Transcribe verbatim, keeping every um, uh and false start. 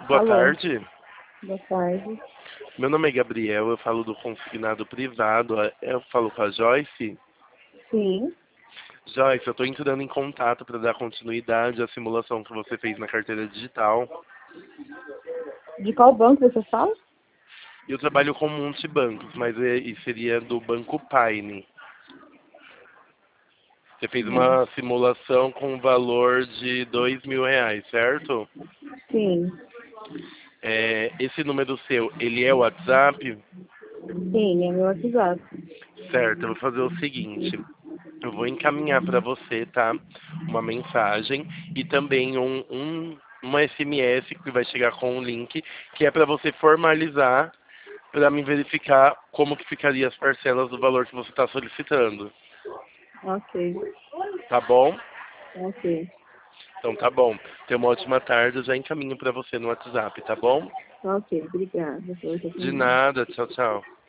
Boa Alô, tarde. boa tarde. Meu nome é Gabriel, eu falo do consignado privado. Eu falo com a Joyce. Sim. Joyce, eu estou entrando em contato para dar continuidade à simulação que você fez na carteira digital. De qual banco você fala? Eu trabalho com multibancos, mas é- e seria do Banco Paine. Você fez Hum. uma simulação com um valor de dois mil reais, certo? Sim. É, esse número seu, ele é o WhatsApp? Sim, é meu WhatsApp. Certo, eu vou fazer o seguinte. Eu vou encaminhar para você, tá? Uma mensagem e também um, um, uma S M S que vai chegar com um link que é para você formalizar para me verificar como que ficaria as parcelas do valor que você está solicitando. Ok. Tá bom? Ok. Então tá bom. Tenha uma ótima tarde, eu já encaminho para você no WhatsApp, tá bom? Ok, obrigada pelo De atendimento. nada, tchau, tchau.